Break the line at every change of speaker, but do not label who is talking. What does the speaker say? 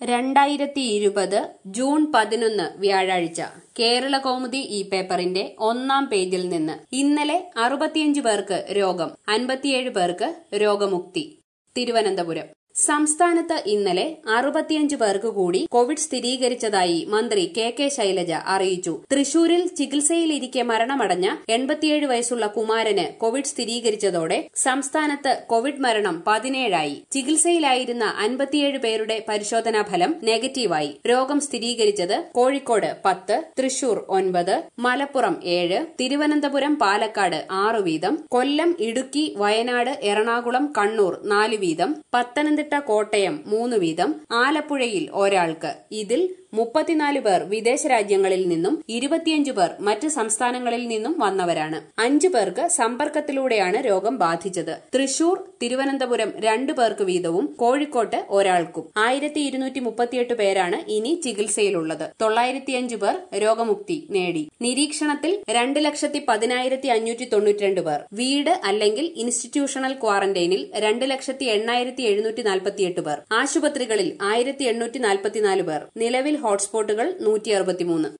2020 June 11 വ്യാഴാഴ്ച കേരള കൗമുദി ഈ പേപ്പറിന്റെ ഒന്നാം പേജിൽ നിന്ന് ഇന്നലെ 65 പേർക്ക് രോഗം, 57 പേർക്ക് രോഗമുക്തി. തിരുവനന്തപുരം സംസ്ഥാനത്ത് ഇന്നലെ 65 പേർക്ക് കൂടി കോവിഡ് സ്ഥിരീകരിച്ചതായി മന്ത്രി കെ ശൈലജ അറിയിച്ചു. തൃശൂരിൽ ചികിത്സയിലിരിക്കെ മരണമടഞ്ഞ 87 വയസ്സുള്ള കുമാരന് കോവിഡ് സ്ഥിരീകരിച്ചതോടെ സംസ്ഥാനത്ത് കോവിഡ് മരണം 17ആയി. ചികിത്സയിലായിരുന്ന 57 പേരുടെ പരിശോധനാ ഫലം നെഗറ്റീവായി. രോഗം സ്ഥിരീകരിച്ചത് കോഴിക്കോട് 10, തൃശൂർ 9, മലപ്പുറം 7, തിരുവനന്തപുരം, പാലക്കാട് 6 വീതം, കൊല്ലം, ഇടുക്കി, വയനാട്, എറണാകുളം, കണ്ണൂർ 4 വീതം, പത്തനംതിട്ട, കോട്ടയം 3 വീതം, ആലപ്പുഴയിൽ ഒരാൾക്ക്. ഇതിൽ 34 പേർ വിദേശ രാജ്യങ്ങളിൽ നിന്നും 25 പേർ മറ്റ് സംസ്ഥാനങ്ങളിൽ നിന്നും വന്നവരാണ്. 5 പേർക്ക് സമ്പർക്കത്തിലൂടെയാണ് രോഗം ബാധിച്ചത്. തൃശൂർ, തിരുവനന്തപുരം 2 പേർക്ക് വീതവും കോഴിക്കോട്ട് ഒരാൾക്കും. 1238 പേരാണ് ഇനി ചികിത്സയിലുള്ളത്. 905 പേർ രോഗമുക്തി നേടി. നിരീക്ഷണത്തിൽ 2,10,592 പേർ. വീട് അല്ലെങ്കിൽ ഇൻസ്റ്റിറ്റ്യൂഷണൽ ക്വാറന്റൈനിൽ 2,08,748 പേർ. ആശുപത്രികളിൽ 1,844 പേർ. നിലവിൽ ഹോട്ട്സ്പോട്ടുകൾ 163.